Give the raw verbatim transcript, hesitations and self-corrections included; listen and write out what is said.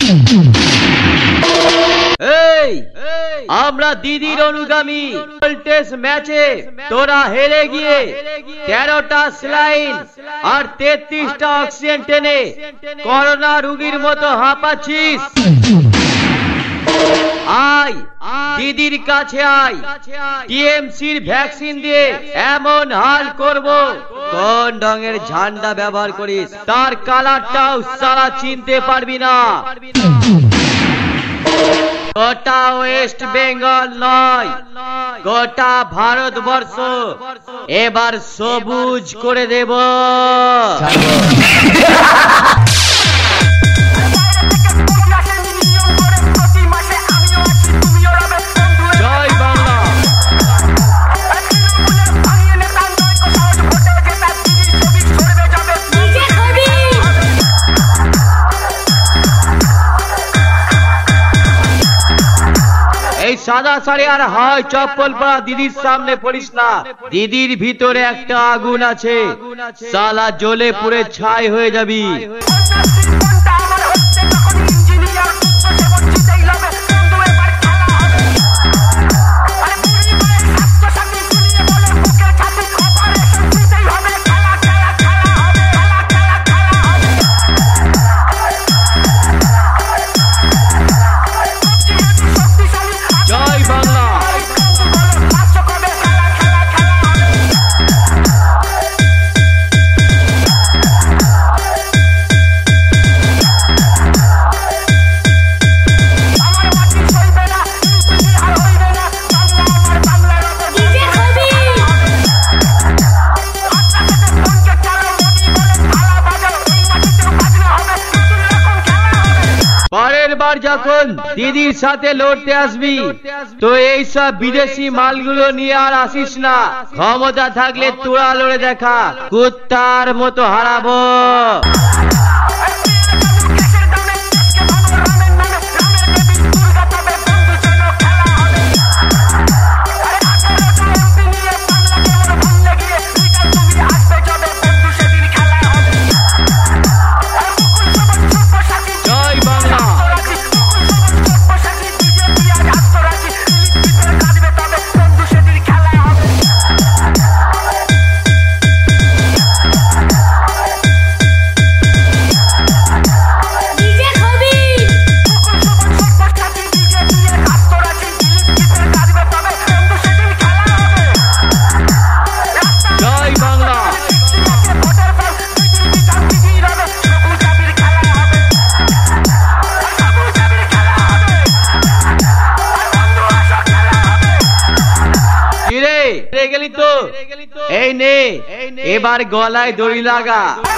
এই আমরা দিদির অনুগামী টেস্ট ম্যাচে তোরা হেরে গিয়ে তেরোটা স্লাইন আর তেত্রিশটা অক্সিজেন টেনে করোনা রোগীর মতো হাঁপাচ্ছিস। আয় দিদির কাছে আয়, টিএমসির ভ্যাকসিন দিয়ে এমন হাল করব কোন ঢঙের ঝান্ডা ব্যবহার করিস তার কালারটাও সারা চিনতে পারবি না। গোটা ওয়েস্ট বেঙ্গল নয়, গোটা ভারতবর্ষ এবার সবুজ করে দেব। এই সাদা শাড়ি আর হয় চপ্পল পরা দিদির সামনে পড়িস না। দিদির ভিতরে একটা আগুন আছে, সালা জ্বলে পুড়ে ছাই হয়ে যাবি। পরের বার যখন দিদির সাথে লড়তে আসবি তো এইসব বিদেশি মালগুলো নিয়ে আর আসিস না। ক্ষমতা থাকলে তোরা লড়ে দেখা, কুত্তার মতো হারাবো। গেলি তো এই নে, এবার গলায় দড়ি লাগা।